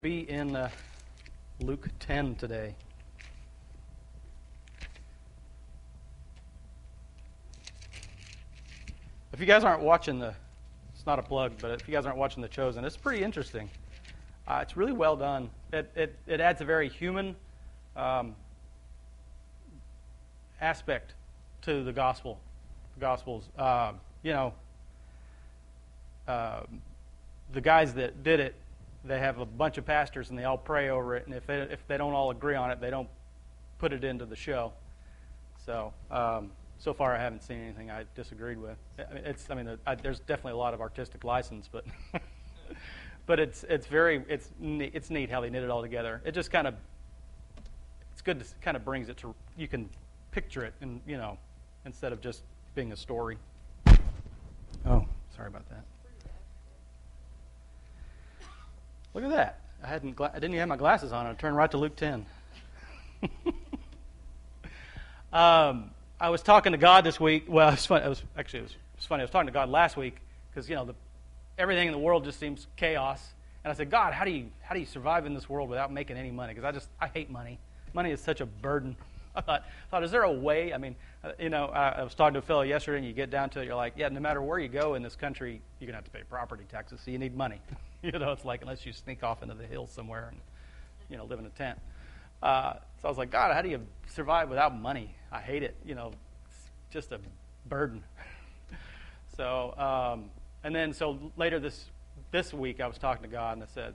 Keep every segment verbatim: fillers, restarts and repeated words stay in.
Be in uh, Luke ten today. If you guys aren't watching the, it's not a plug, but if you guys aren't watching The Chosen, it's pretty interesting. Uh, it's really well done. It it, it adds a very human um, aspect to the gospel, the Gospels. Uh, you know, uh, the guys that did it, they have a bunch of pastors and they all pray over it, and if they, if they don't all agree on it, they don't put it into the show. So um, so far I haven't seen anything I disagreed with. It's I mean I, there's definitely a lot of artistic license, but but it's it's very it's neat, it's neat how they knit it all together. It just kind of it's good to kind of brings it to you can picture it, and you know instead of just being a story. Oh, sorry about that. Look at that. I hadn't. Gla- I didn't even have my glasses on. I turned right to Luke ten. um, I was talking to God this week. Well, it was, fun. It was actually it was, it was funny. I was talking to God last week because you know the, everything in the world just seems chaos. And I said, God, how do you how do you survive in this world without making any money? Because I just I hate money. Money is such a burden. I thought, thought, is there a way? I mean, uh, you know, I, I was talking to a fellow yesterday, and you get down to it, you're like, yeah, no matter where you go in this country, you're gonna have to pay property taxes, so you need money. You know, it's like unless you sneak off into the hills somewhere and, you know, live in a tent. Uh, so I was like, God, how do you survive without money? I hate it. You know, it's just a burden. so, um, and then so later this this week, I was talking to God, and I said,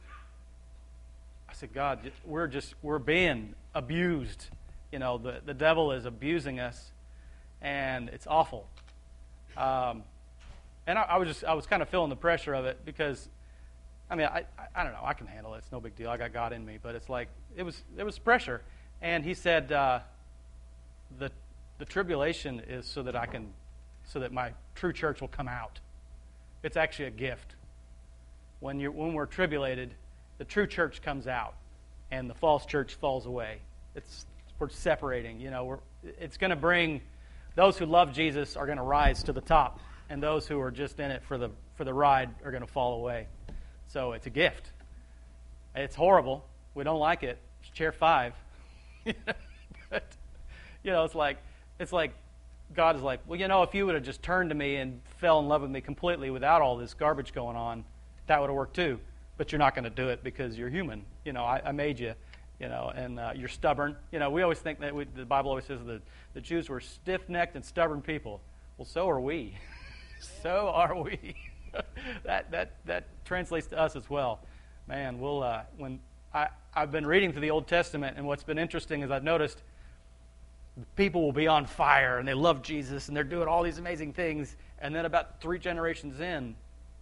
I said, God, we're just we're being abused. You know, the the devil is abusing us, and it's awful. Um, and I, I was just I was kind of feeling the pressure of it because. I mean, I, I I don't know. I can handle it. It's no big deal. I got God in me, but it's like it was it was pressure. And He said uh, the the tribulation is so that I can so that my true church will come out. It's actually a gift. When you when we're tribulated, the true church comes out, and the false church falls away. It's we're separating. You know, we're it's going to bring those who love Jesus are going to rise to the top, and those who are just in it for the for the ride are going to fall away. So it's a gift. It's horrible. We don't like it. It's chair five. But, you know, it's like it's like God is like, well, you know, if you would have just turned to me and fell in love with me completely without all this garbage going on, that would have worked too. But you're not going to do it because you're human. You know, I, I made you. You know, and uh, you're stubborn. You know, we always think that we, the Bible always says that the Jews were stiff-necked and stubborn people. Well, so are we. so are we. that that that translates to us as well. Man, we'll uh, when I I've been reading through the Old Testament, and what's been interesting is I've noticed people will be on fire and they love Jesus and they're doing all these amazing things, and then about three generations in,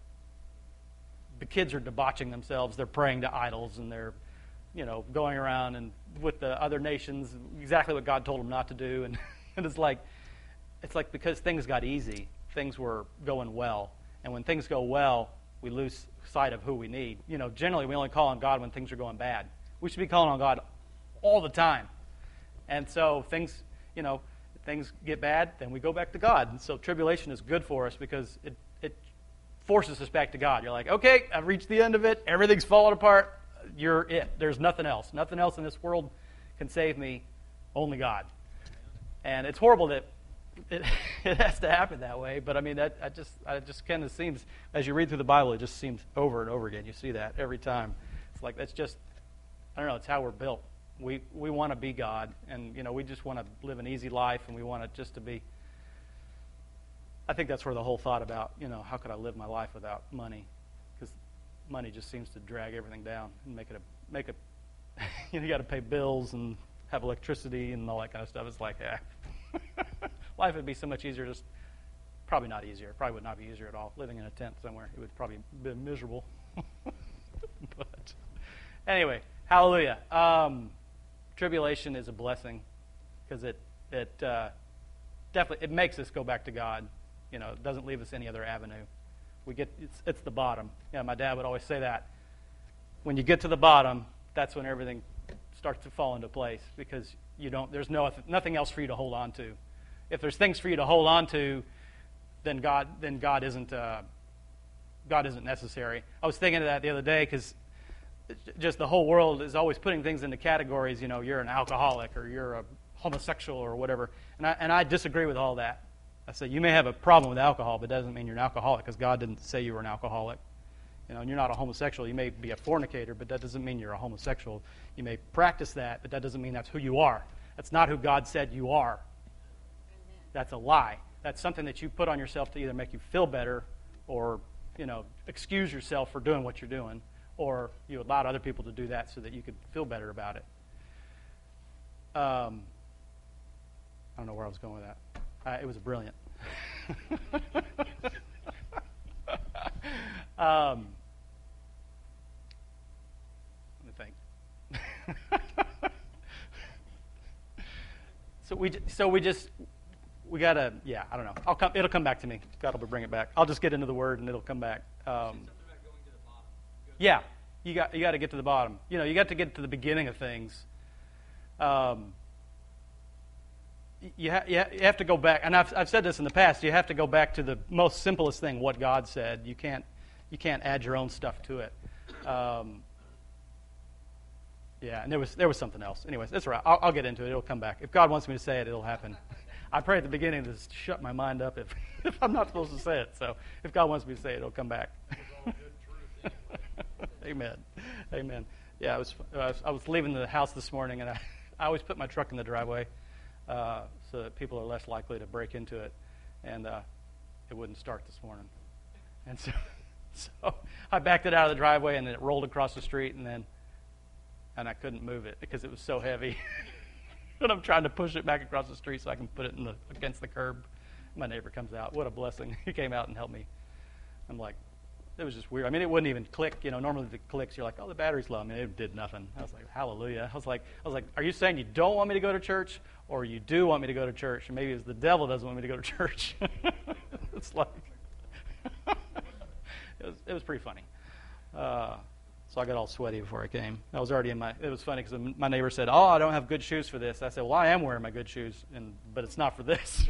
the kids are debauching themselves. They're praying to idols and they're you know going around and with the other nations exactly what God told them not to do, and, and it's like it's like because things got easy, things were going well. And when things go well, we lose sight of who we need. You know, generally we only call on God when things are going bad. We should be calling on God all the time. And so things, you know, things get bad, then we go back to God. And so tribulation is good for us because it, it forces us back to God. You're like, okay, I've reached the end of it. Everything's falling apart. You're it. There's nothing else. Nothing else in this world can save me. Only God. And it's horrible that It, it has to happen that way, but I mean that I just I just kind of seems as you read through the Bible, it just seems over and over again. You see that every time. It's like that's just I don't know. It's how we're built. We we want to be God, and you know we just want to live an easy life, and we want it just to be. I think that's where the whole thought about you know how could I live my life without money, because money just seems to drag everything down and make it a make it. you know, you got to pay bills and have electricity and all that kind of stuff. It's like yeah. Life would be so much easier, just probably not easier. Probably would not be easier at all. Living in a tent somewhere, it would probably be miserable. But anyway, hallelujah. Um, tribulation is a blessing because it it uh, definitely it makes us go back to God. You know, it doesn't leave us any other avenue. We get it's it's the bottom. Yeah, my dad would always say that. When you get to the bottom, that's when everything starts to fall into place because you don't. There's no nothing else for you to hold on to. If there's things for you to hold on to, then God, then God isn't, uh, God isn't necessary. I was thinking of that the other day because just the whole world is always putting things into categories. You know, you're an alcoholic or you're a homosexual or whatever. And I, and I disagree with all that. I say you may have a problem with alcohol, but it doesn't mean you're an alcoholic, because God didn't say you were an alcoholic. You know, and you're not a homosexual. You may be a fornicator, but that doesn't mean you're a homosexual. You may practice that, but that doesn't mean that's who you are. That's not who God said you are. That's a lie. That's something that you put on yourself to either make you feel better or, you know, excuse yourself for doing what you're doing, or you allowed other people to do that so that you could feel better about it. Um, I don't know where I was going with that. Uh, it was brilliant. um, let me think. so we so we just we gotta yeah I don't know. I'll come. It'll come back to me. God will bring it back. I'll just get into the Word and it'll come back. Um, yeah, you got you got to get to the bottom. You know, you got to get to the beginning of things. Um, You, ha- you have to go back, and I've, I've said this in the past. You have to go back to the most simplest thing, what God said. You can't, you can't add your own stuff to it. Um, yeah, and there was there was something else. Anyways, that's right. I'll, I'll get into it. It'll come back. If God wants me to say it, it'll happen. I pray at the beginning to shut my mind up if, if I'm not supposed to say it. So if God wants me to say it, it'll come back. Amen. Amen. Yeah, I was, I was I was leaving the house this morning, and I, I always put my truck in the driveway. Uh, so that people are less likely to break into it, and uh, it wouldn't start this morning. And so, so I backed it out of the driveway, and then it rolled across the street, and then, and I couldn't move it because it was so heavy. And I'm trying to push it back across the street so I can put it in the against the curb. My neighbor comes out. What a blessing! He came out and helped me. I'm like, it was just weird. I mean, it wouldn't even click. You know, normally if it clicks, you're like, oh, the battery's low. I mean, it did nothing. I was like, hallelujah. I was like, I was like, are you saying you don't want me to go to church, or you do want me to go to church? And maybe it's the devil doesn't want me to go to church. It's like, it was it was pretty funny. Uh, so I got all sweaty before I came. I was already in my. It was funny because my neighbor said, "Oh, I don't have good shoes for this." I said, "Well, I am wearing my good shoes, and but it's not for this."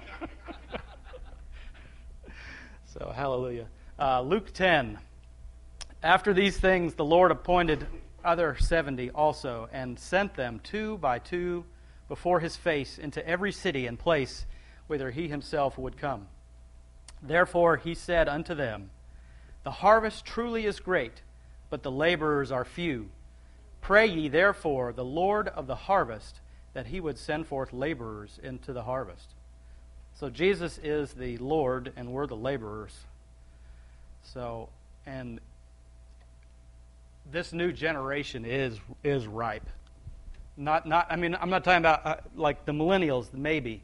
So hallelujah. Uh, Luke ten. After these things, the Lord appointed other seventy also, and sent them two by two before his face into every city and place whither he himself would come. Therefore he said unto them, The harvest truly is great, but the laborers are few. Pray ye therefore the Lord of the harvest that he would send forth laborers into the harvest. So Jesus is the Lord, and we're the laborers. So, and this new generation is is ripe. Not not. I mean, I'm not talking about uh, like the millennials, maybe.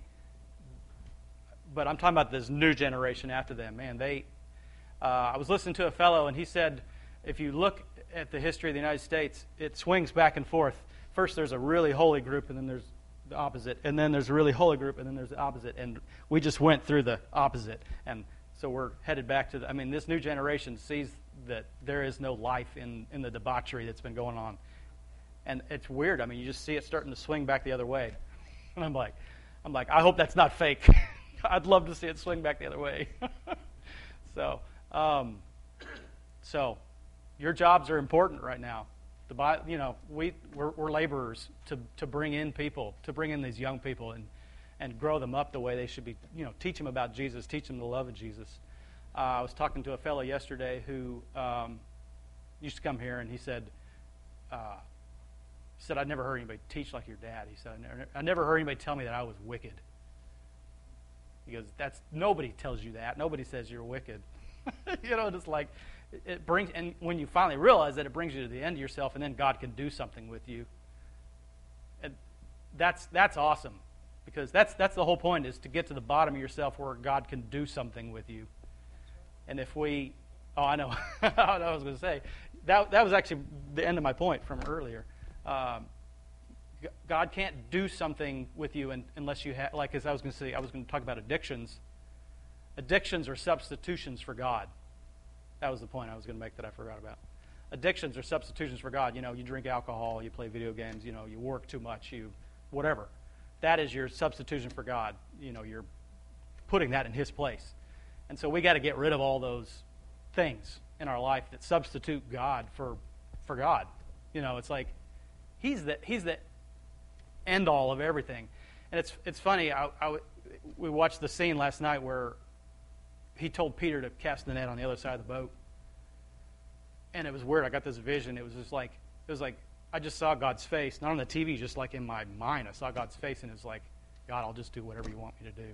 But I'm talking about this new generation after them. Man, they. Uh, I was listening to a fellow, and he said, if you look at the history of the United States, it swings back and forth. First, there's a really holy group, and then there's the opposite, and then there's a really holy group, and then there's the opposite. And we just went through the opposite, and so we're headed back to the, I mean, this new generation sees that there is no life in, in the debauchery that's been going on. And it's weird. I mean, you just see it starting to swing back the other way. And I'm like, I'm like, I hope that's not fake. I'd love to see it swing back the other way. so, um, so your jobs are important right now. The, you know, we we're, we're laborers to to bring in people, to bring in these young people, and and grow them up the way they should be. You know, teach them about Jesus, teach them the love of Jesus. Uh, I was talking to a fellow yesterday who um, used to come here, and he said, uh, he said, "I'd never heard anybody teach like your dad." He said, "I never, I never heard anybody tell me that I was wicked." He goes, "That's nobody tells you that. Nobody says you're wicked." You know, just like it brings, and when you finally realize that, it brings you to the end of yourself, and then God can do something with you. And that's that's awesome, because that's that's the whole point, is to get to the bottom of yourself where God can do something with you. And if we, oh, I know, I was going to say that that was actually the end of my point from earlier. Um, God can't do something with you unless you have, like as I was going to say, I was going to talk about addictions. Addictions are substitutions for God. That was the point I was going to make that I forgot about. Addictions are substitutions for God. You know, you drink alcohol, you play video games, you know, you work too much, you whatever. That is your substitution for God. You know, you're putting that in His place. And so we got to get rid of all those things in our life that substitute God for for God. You know, it's like he's the he's the end all of everything. And it's it's funny. I, I, we watched the scene last night where he told Peter to cast the net on the other side of the boat, and it was weird. I got this vision. It was just like it was like I just saw God's face, not on the T V, just like in my mind. I saw God's face, and it was like, God, I'll just do whatever you want me to do.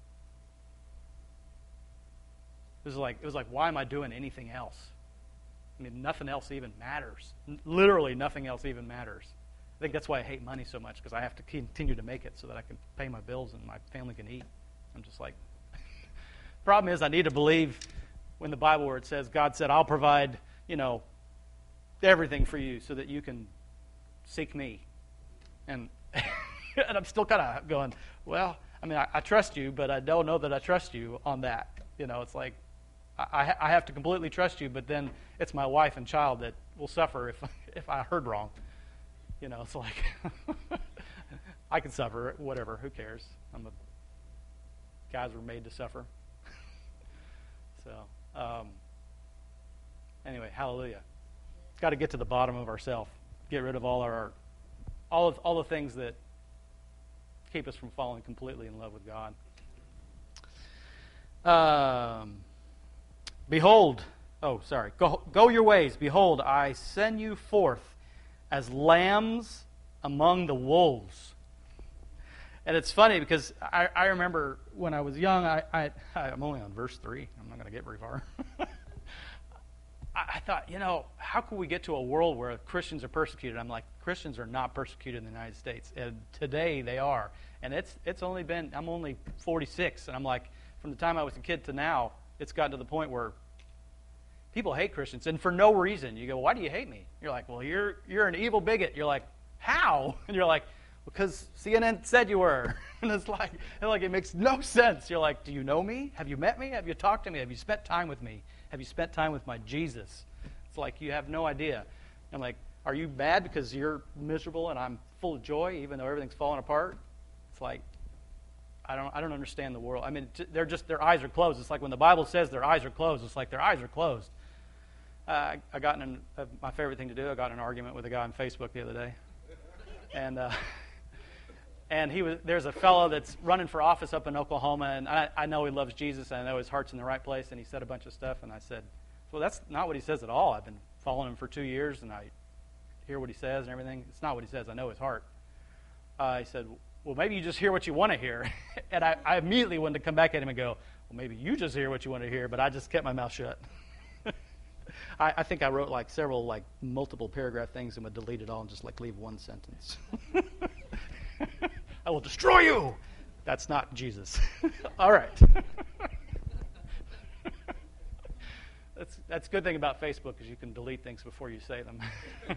It was like it was like, why am I doing anything else? I mean, nothing else even matters. Literally, nothing else even matters. I think that's why I hate money so much, because I have to continue to make it so that I can pay my bills and my family can eat. I'm just like, problem is I need to believe when the Bible where it says, God said, I'll provide, you know, everything for you so that you can seek me. And, and I'm still kind of going, well, I mean, I, I trust you, but I don't know that I trust you on that. You know, it's like, I, I have to completely trust you, but then it's my wife and child that will suffer if if I heard wrong. You know, it's like I can suffer, whatever. Who cares? I'm a guys were made to suffer. so um, anyway, hallelujah. Got to get to the bottom of ourself. Get rid of all our all of all the things that keep us from falling completely in love with God. Um. Behold, oh, sorry, go, go your ways. Behold, I send you forth as lambs among the wolves. And it's funny because I, I remember when I was young, I, I, I'm only on verse three. I'm not going to get very far. I, I thought, you know, how can we get to a world where Christians are persecuted? I'm like, Christians are not persecuted in the United States. And today they are. And it's it's only been, I'm only forty-six. And I'm like, from the time I was a kid to now, it's gotten to the point where people hate Christians, and for no reason. You go, why do you hate me? You're like, well, you're you're an evil bigot. You're like, how? And you're like, because C N N said you were. And it's like, and like it makes no sense. You're like, do you know me? Have you met me? Have you talked to me? Have you spent time with me? Have you spent time with my Jesus? It's like you have no idea. I'm like, are you mad because you're miserable and I'm full of joy, even though everything's falling apart? It's like, I don't I don't understand the world. I mean, they're just, their eyes are closed. It's like when the Bible says their eyes are closed, it's like their eyes are closed. Uh, I, I got in, an, uh, my favorite thing to do, I got in an argument with a guy on Facebook the other day. And uh, and he was there's a fellow that's running for office up in Oklahoma, and I, I know he loves Jesus, and I know his heart's in the right place, and he said a bunch of stuff, and I said, well, that's not what he says at all. I've been following him for two years, and I hear what he says and everything. It's not what he says. I know his heart. Uh, he said, well, maybe you just hear what you want to hear. And I, I immediately wanted to come back at him and go, well, maybe you just hear what you want to hear, but I just kept my mouth shut. I, I think I wrote like several like multiple paragraph things and would delete it all and just like leave one sentence. I will destroy you. That's not Jesus. All right. that's that's a good thing about Facebook is you can delete things before you say them.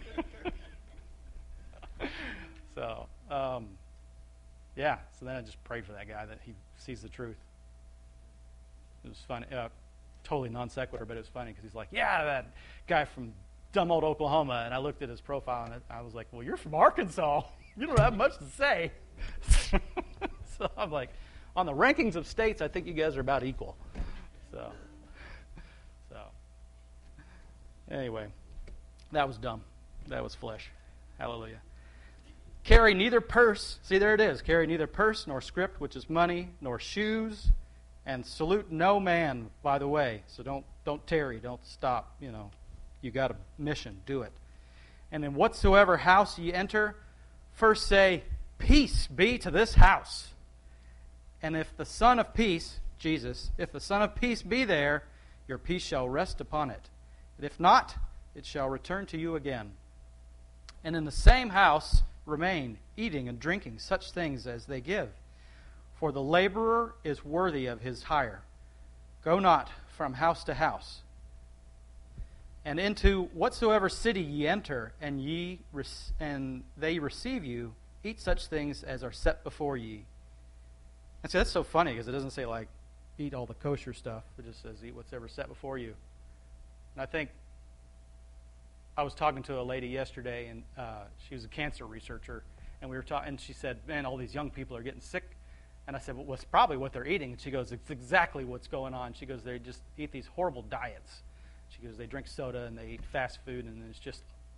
so, um, yeah. So then I just prayed for that guy that he sees the truth. It was funny. Uh, totally non sequitur, but it was funny because he's like, yeah, that guy from dumb old Oklahoma. And I looked at his profile and I was like, well, you're from Arkansas. You don't have much to say. So I'm like, on the rankings of states, I think you guys are about equal. So, so anyway, that was dumb. That was flesh. Hallelujah. Carry neither purse. See, there it is. Carry neither purse nor script, which is money, nor shoes, and salute no man by the way. So don't don't tarry. Don't stop. You know, you got a mission. Do it. And in whatsoever house ye enter, first say, peace be to this house. And if the Son of Peace, Jesus, if the Son of Peace be there, your peace shall rest upon it. But if not, it shall return to you again. And in the same house remain, eating and drinking such things as they give. For the laborer is worthy of his hire. Go not from house to house. And into whatsoever city ye enter, and ye and they receive you, eat such things as are set before ye. And so that's so funny because it doesn't say like eat all the kosher stuff. It just says eat whatever set before you. And I think I was talking to a lady yesterday, and uh, she was a cancer researcher, and we were talking, and she said, "Man, all these young people are getting sick." And I said, "Well, it's probably what they're eating." And she goes, "It's exactly what's going on." She goes, "They just eat these horrible diets." She goes, "They drink soda and they eat fast food, and it's just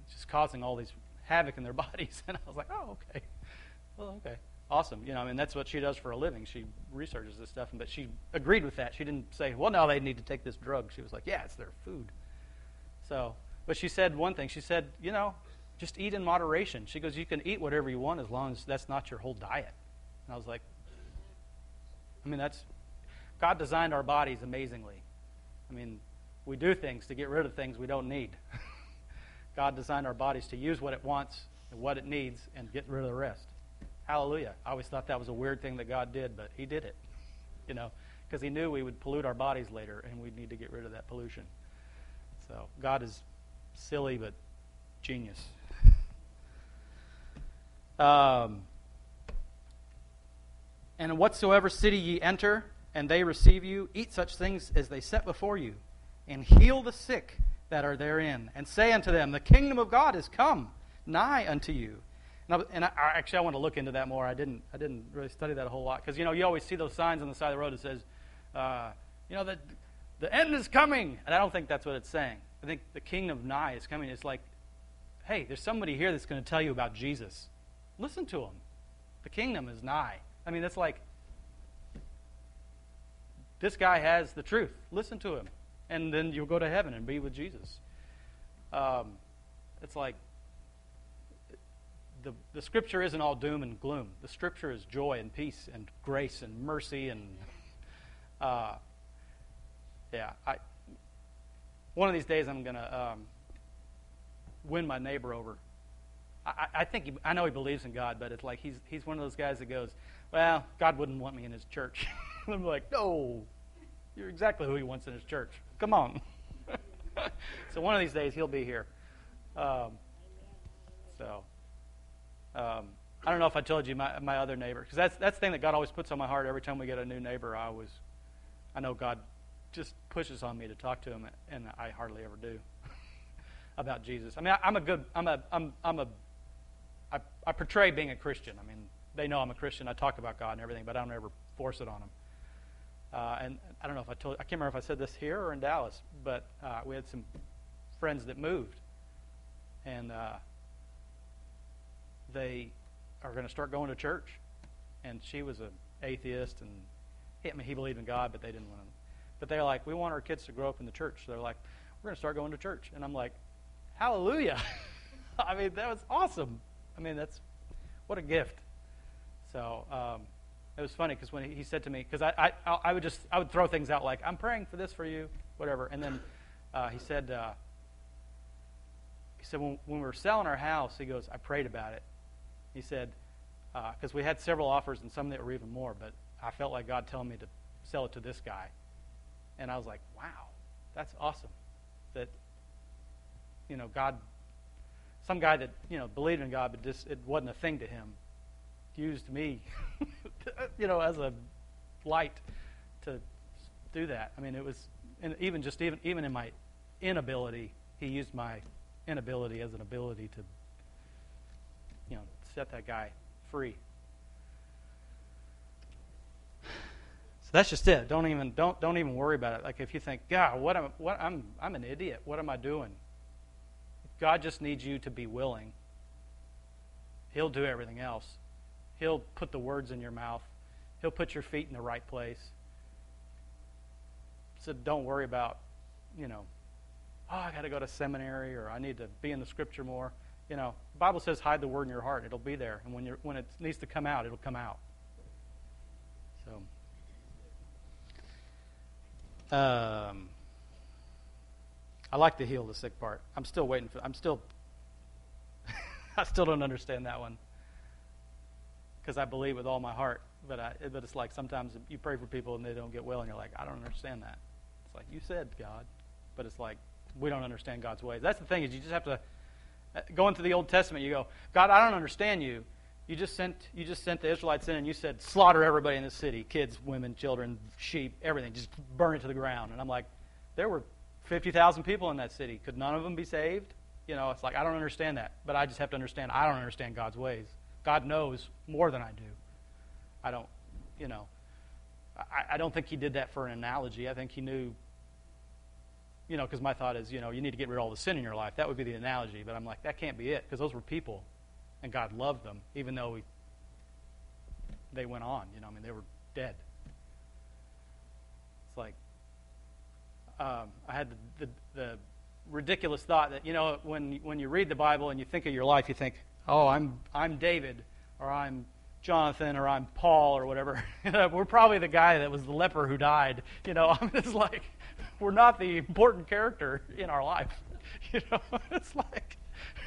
just causing all these havoc in their bodies. And I was like, oh, okay. Well, okay. Awesome. You know, I mean, that's what she does for a living. She researches this stuff, but she agreed with that. She didn't say, well, no, they need to take this drug. She was like, yeah, it's their food. So, but she said one thing. She said, you know, just eat in moderation. She goes, you can eat whatever you want as long as that's not your whole diet. And I was like, I mean, that's, God designed our bodies amazingly. I mean, we do things to get rid of things we don't need. God designed our bodies to use what it wants and what it needs and get rid of the rest. Hallelujah. I always thought that was a weird thing that God did, but he did it, you know, because he knew we would pollute our bodies later and we'd need to get rid of that pollution. So God is silly but genius. Um, and whatsoever city ye enter, and they receive you, eat such things as they set before you, and heal the sick that are therein, and say unto them, the kingdom of God is come nigh unto you. And, I, and I, actually, I want to look into that more. I didn't. I didn't really study that a whole lot because you know you always see those signs on the side of the road that says, uh, you know, that the end is coming, and I don't think that's what it's saying. I think the kingdom of nigh is coming. It's like, hey, there's somebody here that's going to tell you about Jesus. Listen to him. The kingdom is nigh. I mean, that's like this guy has the truth. Listen to him, and then you'll go to heaven and be with Jesus. Um, it's like. The, the Scripture isn't all doom and gloom. The Scripture is joy and peace and grace and mercy and, uh, yeah. I one of these days I'm gonna um, win my neighbor over. I, I think he, I know he believes in God, but it's like he's he's one of those guys that goes, well, God wouldn't want me in His church. I'm like, no, you're exactly who He wants in His church. Come on. So one of these days he'll be here. Um, so. Um, I don't know if I told you my, my other neighbor, because that's that's the thing that God always puts on my heart every time we get a new neighbor. I always, I know God just pushes on me to talk to him, and I hardly ever do about Jesus. I mean, I, I'm a good, I'm a, I'm, I'm a, I, I portray being a Christian. I mean, they know I'm a Christian. I talk about God and everything, but I don't ever force it on them. Uh, and I don't know if I told, I can't remember if I said this here or in Dallas, but uh, we had some friends that moved, and. Uh, They are going to start going to church, and she was an atheist, and he, I mean, he believed in God, but they didn't want to. But they're like, we want our kids to grow up in the church. So they're like, we're going to start going to church, and I'm like, hallelujah! I mean, that was awesome. I mean, that's what a gift. So um, it was funny because when he, he said to me, because I, I I would just I would throw things out like, I'm praying for this for you, whatever, and then uh, he said uh, he said when, when we were selling our house, he goes, I prayed about it. He said, because uh, we had several offers and some that were even more, but I felt like God telling me to sell it to this guy. And I was like, wow, that's awesome. That, you know, God, some guy that, you know, believed in God, but just it wasn't a thing to him, used me, you know, as a light to do that. I mean, it was, and even just even, even in my inability, he used my inability as an ability to, you know, set that guy free. So that's just it. Don't even don't don't even worry about it. Like if you think, God, what am what I'm I'm an idiot. What am I doing? God just needs you to be willing. He'll do everything else. He'll put the words in your mouth. He'll put your feet in the right place. So don't worry about, you know, oh, I got to go to seminary or I need to be in the Scripture more. You know, the Bible says hide the word in your heart. It'll be there. And when you're when it needs to come out, it'll come out. So um, I like to heal the sick part. I'm still waiting for I'm still I still don't understand that one. Because I believe with all my heart. But I but it's like sometimes you pray for people and they don't get well and you're like, I don't understand that. It's like, you said God. But it's like we don't understand God's ways. That's the thing is you just have to go into the Old Testament, you go, God, I don't understand you. You just sent you just sent the Israelites in and you said, slaughter everybody in this city, kids, women, children, sheep, everything. Just burn it to the ground. And I'm like, there were fifty thousand people in that city. Could none of them be saved? You know, it's like, I don't understand that. But I just have to understand, I don't understand God's ways. God knows more than I do. I don't, you know, I, I don't think he did that for an analogy. I think he knew you know, because my thought is, you know, you need to get rid of all the sin in your life. That would be the analogy. But I'm like, that can't be it, because those were people, and God loved them, even though we, they went on. You know, I mean, they were dead. It's like, um, I had the, the, the ridiculous thought that, you know, when when you read the Bible and you think of your life, you think, oh, I'm I'm David, or I'm Jonathan, or I'm Paul, or whatever. We're probably the guy that was the leper who died. You know, I'm just like, we're not the important character in our life. You know, it's like,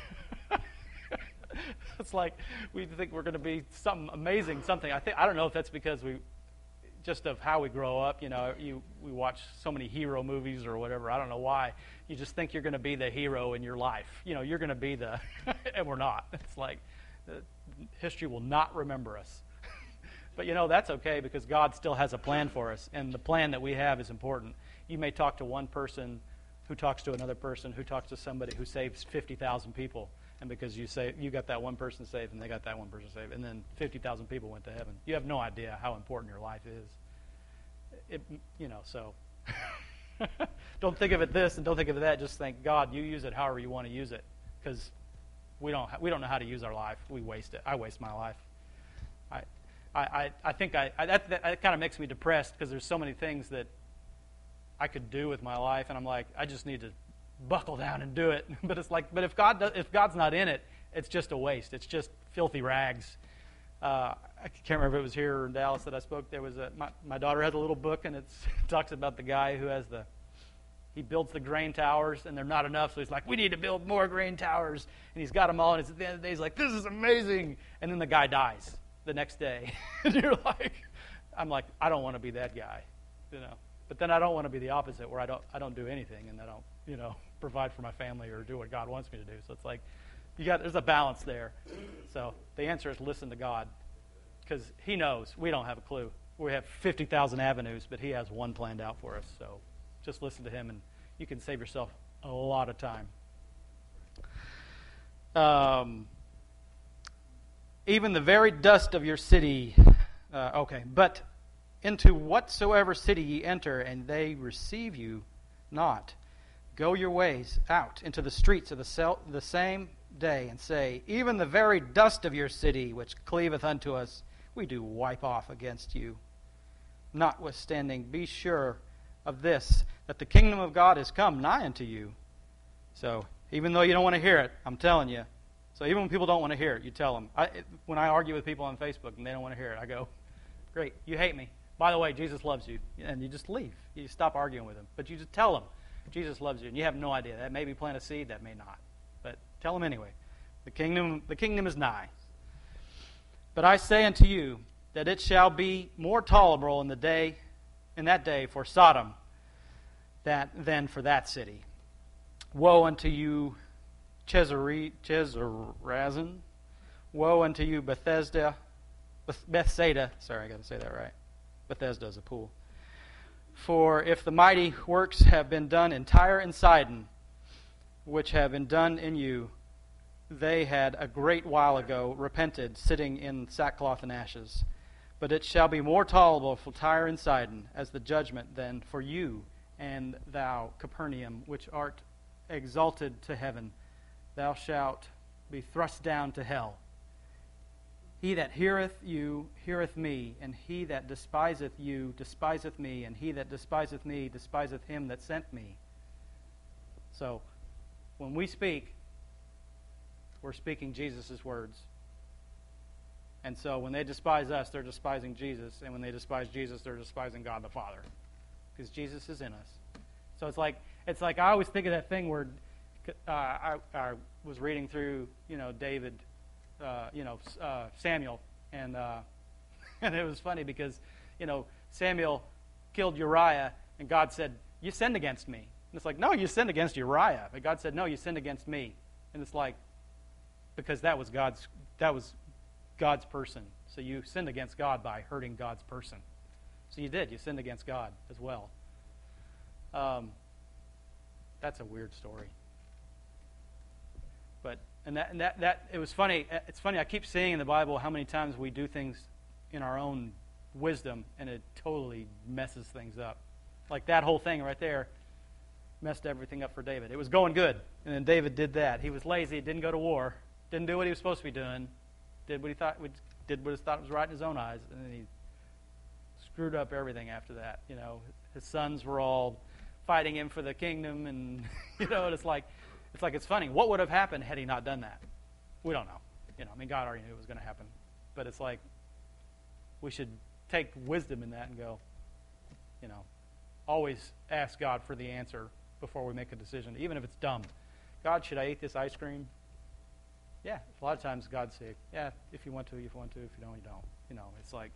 it's like we think we're going to be something amazing, something. I think I don't know if that's because we, just of how we grow up. You know, you we watch so many hero movies or whatever. I don't know why. You just think you're going to be the hero in your life. You know, you're going to be the, and we're not. It's like, uh, history will not remember us. But, you know, that's okay, because God still has a plan for us, and the plan that we have is important. You may talk to one person who talks to another person who talks to somebody who saves fifty thousand people, and because you say you got that one person saved and they got that one person saved, and then fifty thousand people went to heaven. You have no idea how important your life is. It, you know, so don't think of it this and don't think of it that. Just think, God, you use it however you want to use it, because we don't we don't know how to use our life. We waste it. I waste my life. I I I think I, I that that kind of makes me depressed, because there's so many things that I could do with my life, and I'm like, I just need to buckle down and do it. But it's like, but if God does, if God's not in it, it's just a waste. It's just filthy rags. Uh, I can't remember if it was here or in Dallas that I spoke. There was a my, my daughter has a little book, and it's, it talks about the guy who has the he builds the grain towers, and they're not enough, so he's like, we need to build more grain towers, and he's got them all, and it's at the end of the day, he's like, this is amazing, and then the guy dies the next day, and you're like, I'm like, I don't want to be that guy, you know. But then I don't want to be the opposite, where I don't I don't do anything, and I don't, you know, provide for my family or do what God wants me to do. So it's like, you got there's a balance there. So the answer is listen to God, because He knows. We don't have a clue. We have fifty thousand avenues, but He has one planned out for us. So just listen to Him, and you can save yourself a lot of time. Um, even the very dust of your city. Uh, okay, but into whatsoever city ye enter, and they receive you not, go your ways out into the streets of the, sel- the same day, and say, even the very dust of your city, which cleaveth unto us, we do wipe off against you. Notwithstanding, be sure of this, that the kingdom of God is come nigh unto you. So, even though you don't want to hear it, I'm telling you. So even when people don't want to hear it, you tell them. I, when I argue with people on Facebook and they don't want to hear it, I go, great, you hate me. By the way, Jesus loves you. And you just leave. You stop arguing with them. But you just tell them, Jesus loves you. And you have no idea. That may be plant a seed, that may not. But tell them anyway. The kingdom, the kingdom is nigh. But I say unto you, that it shall be more tolerable in the day, in that day for Sodom that, than for that city. Woe unto you, Chezari, Chezarazin. Woe unto you, Bethesda, Bethsaida. Sorry, I got to say that right. Bethesda is a pool. For if the mighty works have been done in Tyre and Sidon, which have been done in you, they had a great while ago repented, sitting in sackcloth and ashes. But it shall be more tolerable for Tyre and Sidon as the judgment than for you, and thou, Capernaum, which art exalted to heaven, thou shalt be thrust down to hell. He that heareth you heareth me, and he that despiseth you despiseth me, and he that despiseth me despiseth him that sent me. So, when we speak, we're speaking Jesus' words. And so when they despise us, they're despising Jesus, and when they despise Jesus, they're despising God the Father, because Jesus is in us. So it's like it's like I always think of that thing where uh, I, I was reading through, you know, David. Uh, you know, uh, Samuel, and uh, and it was funny because, you know, Samuel killed Uriah, and God said, you sinned against me. And it's like, no, you sinned against Uriah. But God said, no, you sinned against me. And it's like, because that was God's that was God's person. So you sinned against God by hurting God's person. So you did. You sinned against God as well. Um, that's a weird story. But And that, and that, that, it was funny. It's funny, I keep seeing in the Bible how many times we do things in our own wisdom, and it totally messes things up. Like that whole thing right there. messed everything up for David. It was going good, and then David did that. He was lazy, didn't go to war, didn't do what he was supposed to be doing, did what he thought did what he thought was right in his own eyes, and then he screwed up everything after that. You know, his sons were all fighting him for the kingdom, and you know, and it's like it's like it's funny. What would have happened had he not done that? We don't know. You know, I mean, God already knew it was going to happen, but it's like we should take wisdom in that and go, you know, always ask God for the answer before we make a decision, even if it's dumb. God, should I eat this ice cream? Yeah, a lot of times God say, yeah, if you want to, if you want to, if you don't, you don't. You know, it's like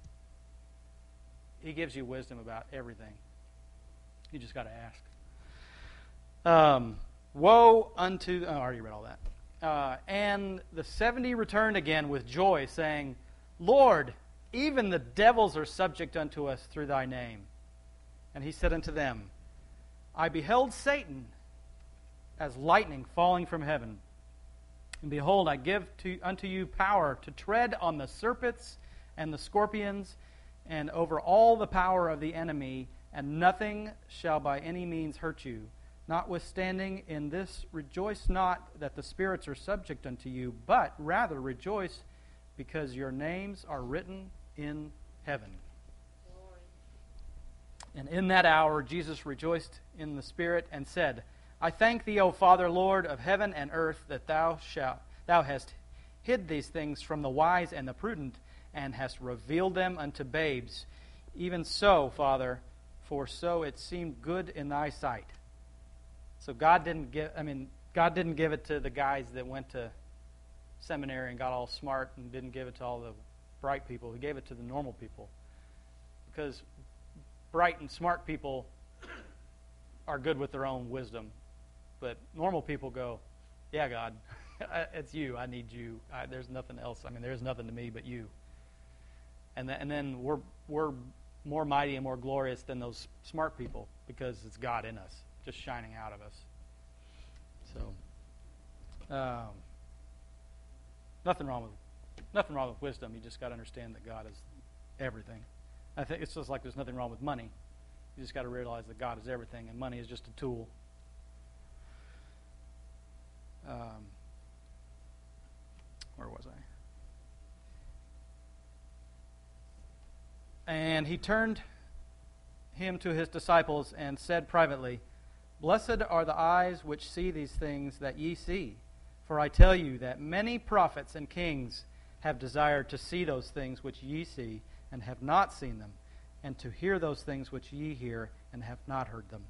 He gives you wisdom about everything. You just got to ask. Um, woe unto, oh, I already read all that. Uh, and the seventy returned again with joy, saying, Lord, even the devils are subject unto us through thy name. And he said unto them, I beheld Satan as lightning falling from heaven. And behold, I give to, unto you power to tread on the serpents and the scorpions, and over all the power of the enemy, and nothing shall by any means hurt you. Notwithstanding, in this rejoice not that the spirits are subject unto you, but rather rejoice because your names are written in heaven. Glory. And in that hour Jesus rejoiced in the Spirit and said, I thank thee, O Father, Lord of heaven and earth, that thou shalt thou hast hid these things from the wise and the prudent, and hast revealed them unto babes. Even so, Father, for so it seemed good in thy sight. So God didn't give I mean, God didn't give it to the guys that went to seminary and got all smart, and didn't give it to all the bright people. He gave it to the normal people. Because bright and smart people are good with their own wisdom. But normal people go, yeah, God, it's you. I need you. I, there's nothing else. I mean, there's nothing to me but you. And, th- and then we're we're more mighty and more glorious than those smart people because it's God in us, just shining out of us. So, um, nothing wrong with nothing wrong with wisdom. You just got to understand that God is everything. I think it's just like there's nothing wrong with money. You just got to realize that God is everything, and money is just a tool. Um, where was I? And he turned him to his disciples and said privately, Blessed are the eyes which see these things that ye see. For I tell you that many prophets and kings have desired to see those things which ye see, and have not seen them, and to hear those things which ye hear, and have not heard them.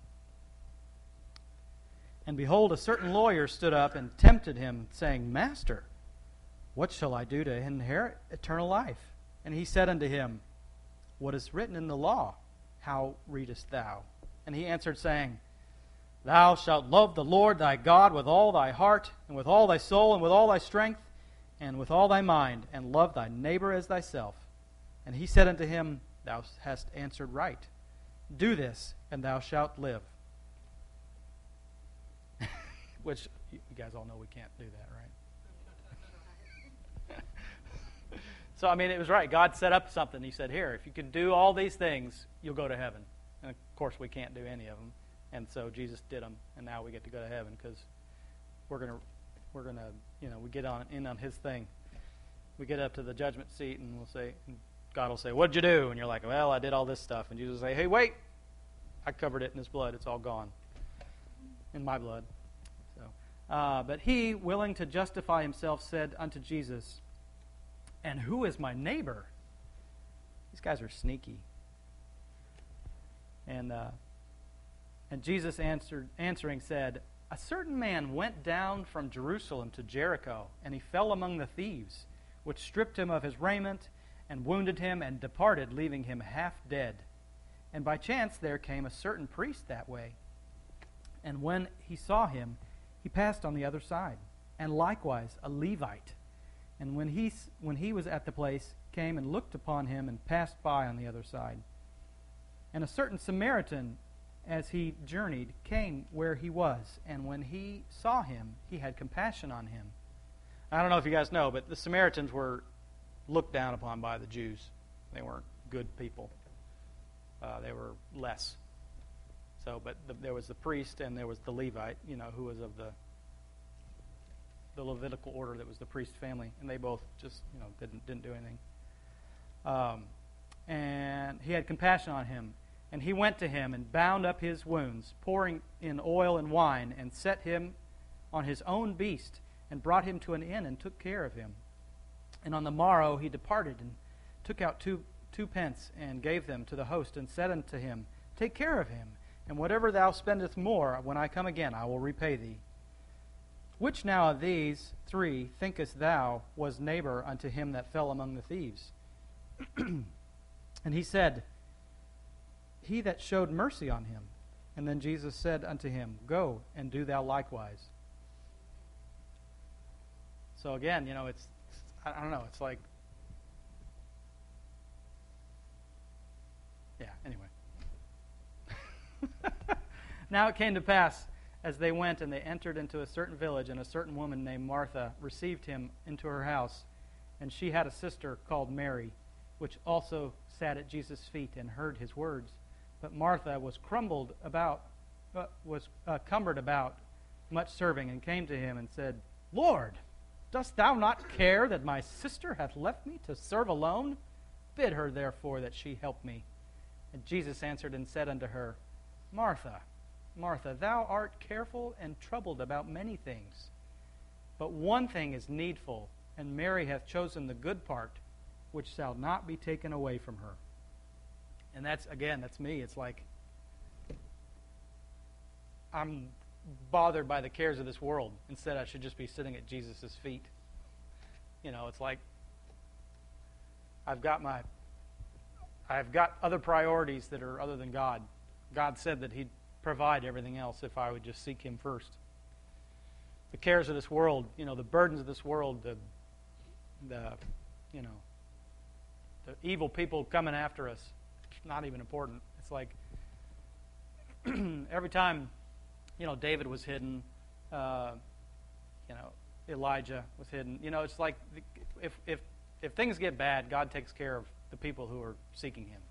And behold, a certain lawyer stood up and tempted him, saying, Master, what shall I do to inherit eternal life? And he said unto him, What is written in the law? How readest thou? And he answered, saying, Thou shalt love the Lord thy God with all thy heart, and with all thy soul, and with all thy strength, and with all thy mind, and love thy neighbor as thyself. And he said unto him, Thou hast answered right. Do this, and thou shalt live. Which, you guys all know we can't do that, right? So, I mean, it was right. God set up something. He said, here, if you can do all these things, you'll go to heaven. And, of course, we can't do any of them. And so Jesus did them, and now we get to go to heaven because we're going to, we're going to, you know, we get on in on His thing. We get up to the judgment seat, and we'll say, and God will say, what'd you do? And you're like, well, I did all this stuff. And Jesus will say, hey, wait, I covered it in His blood. It's all gone in my blood. So, uh, but he, willing to justify himself, said unto Jesus, and who is my neighbor? These guys are sneaky. And uh, and Jesus answered, answering said, a certain man went down from Jerusalem to Jericho, and he fell among the thieves, which stripped him of his raiment, and wounded him, and departed, leaving him half dead. And by chance there came a certain priest that way. And when he saw him, he passed on the other side. And likewise a Levite. And when he, when he was at the place, came and looked upon him, and passed by on the other side. And a certain Samaritan, as he journeyed, came where he was. And when he saw him, he had compassion on him. I don't know if you guys know, but the Samaritans were looked down upon by the Jews. They weren't good people. Uh, they were less. So, but the, there was the priest and there was the Levite, you know, who was of the the Levitical order that was the priest family, and they both just, you know, didn't didn't do anything. Um, and he had compassion on him, and he went to him and bound up his wounds, pouring in oil and wine, and set him on his own beast, and brought him to an inn, and took care of him. And on the morrow he departed, and took out two two pence, and gave them to the host, and said unto him, Take care of him, and whatever thou spendest more, when I come again, I will repay thee. Which now of these three thinkest thou was neighbor unto him that fell among the thieves? And he said, He that showed mercy on him. And then Jesus said unto him, Go, and do thou likewise. So again, you know, it's, I don't know, it's like, yeah, anyway. Now it came to pass, as they went, and they entered into a certain village, and a certain woman named Martha received him into her house. And she had a sister called Mary, which also sat at Jesus' feet and heard his words. But Martha was crumbled about, uh, was uh, cumbered about, much serving, and came to him and said, Lord, dost thou not care that my sister hath left me to serve alone? Bid her therefore that she help me. And Jesus answered and said unto her, Martha, Martha, thou art careful and troubled about many things. But one thing is needful, and Mary hath chosen the good part, which shall not be taken away from her. And that's, again, that's me. It's like, I'm bothered by the cares of this world. Instead, I should just be sitting at Jesus' feet. You know, it's like, I've got my, I've got other priorities that are other than God. God said that He'd provide everything else if I would just seek Him first. The cares of this world, you know, the burdens of this world, the, the, you know, the evil people coming after us, it's not even important. It's like every time, you know, David was hidden, uh, you know, Elijah was hidden. You know, it's like if if if things get bad, God takes care of the people who are seeking Him.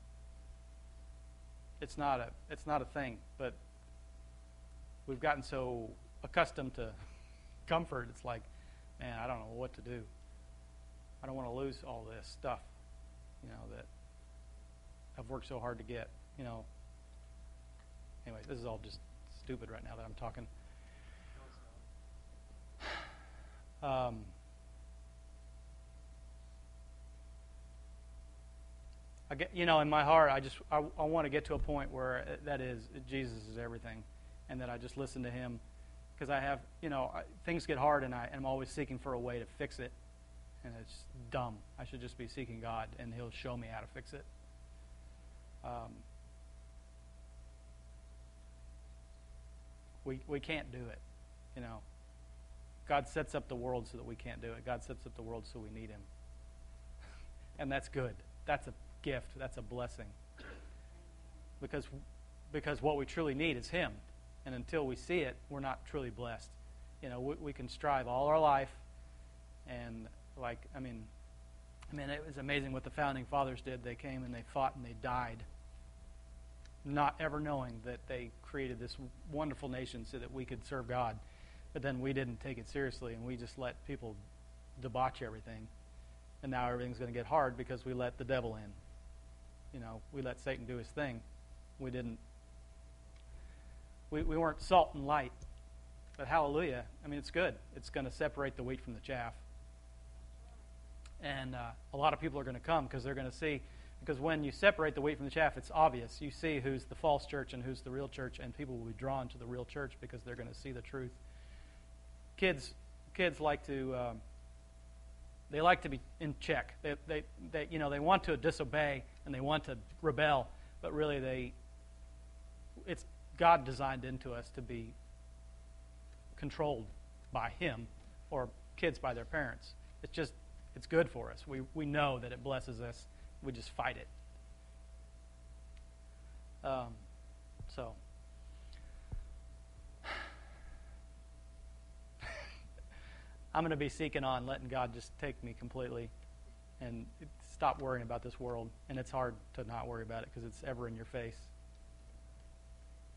It's not a it's not a thing, but we've gotten so accustomed to comfort. It's like, man, I don't know what to do. I don't want to lose all this stuff, you know, that I've worked so hard to get. You know. Anyway, this is all just stupid right now that I'm talking. Um, I get, you know, in my heart, I just I, I want to get to a point where that is Jesus is everything, and that I just listen to Him, because I have, you know, I, things get hard, and I and I'm always seeking for a way to fix it, and it's dumb. I should just be seeking God, and He'll show me how to fix it. Um, we we can't do it, you know. God sets up the world so that we can't do it. God sets up the world so we need Him. And that's good. That's a gift. That's a blessing. Because because what we truly need is Him. And until we see it, we're not truly blessed. You know, we, we can strive all our life. And like, I mean, I mean, it was amazing what the founding fathers did. They came and they fought and they died, not ever knowing that they created this wonderful nation so that we could serve God. But then we didn't take it seriously, and we just let people debauch everything. And now everything's going to get hard because we let the devil in. You know, we let Satan do his thing. We didn't. We, we weren't salt and light. But hallelujah, I mean, it's good. It's going to separate the wheat from the chaff. And uh, a lot of people are going to come because they're going to see, because when you separate the wheat from the chaff, it's obvious. You see who's the false church and who's the real church, and people will be drawn to the real church because they're going to see the truth. Kids, kids like to, um, they like to be in check. They, they, they, you know, they want to disobey and they want to rebel, but really, they, it's God designed into us to be controlled by Him, or kids by their parents. It's just, it's good for us. We we know that it blesses us. We just fight it. Um, so. I'm going to be seeking on letting God just take me completely and stop worrying about this world. And it's hard to not worry about it because it's ever in your face.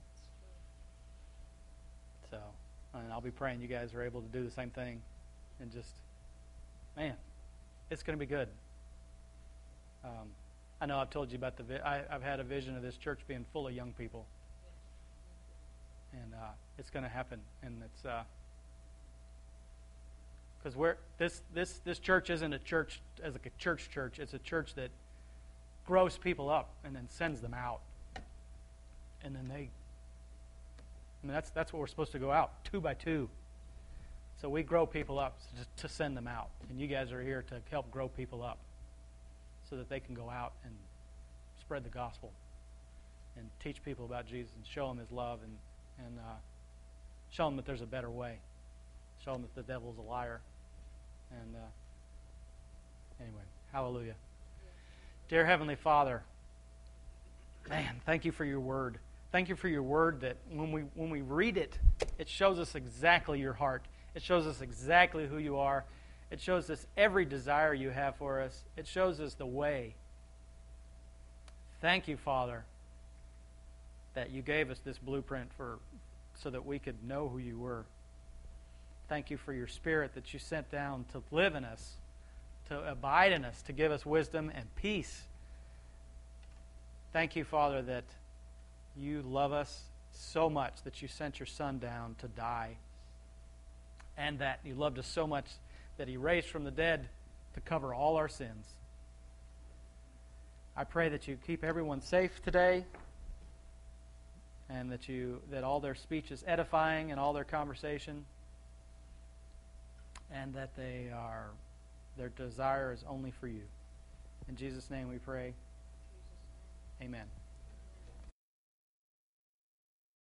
And I'll be praying you guys are able to do the same thing. And just, man, it's going to be good. Um, I know I've told you about the, vi- I, I've had a vision of this church being full of young people. And uh, it's going to happen. And it's, because uh, we're, this, this, this church isn't a church as like a church church. It's a church that grows people up and then sends them out. And then they, I mean, that's, that's what we're supposed to go out, two by two. So we grow people up to, to send them out. And you guys are here to help grow people up so that they can go out and spread the gospel and teach people about Jesus and show them his love and, and uh, show them that there's a better way. Show them that the devil's a liar. And uh, anyway, hallelujah. Dear Heavenly Father, man, thank you for your word. Thank you for your word that when we when we read it, it shows us exactly your heart. It shows us exactly who you are. It shows us every desire you have for us. It shows us the way. Thank you, Father, that you gave us this blueprint for so that we could know who you were. Thank you for your Spirit that you sent down to live in us, to abide in us, to give us wisdom and peace. Thank you, Father, that you love us so much that you sent your Son down to die, and that you loved us so much that he raised from the dead to cover all our sins. I pray that you keep everyone safe today, and that you that all their speech is edifying and all their conversation, and that they are their desire is only for you. In Jesus' name we pray. Amen.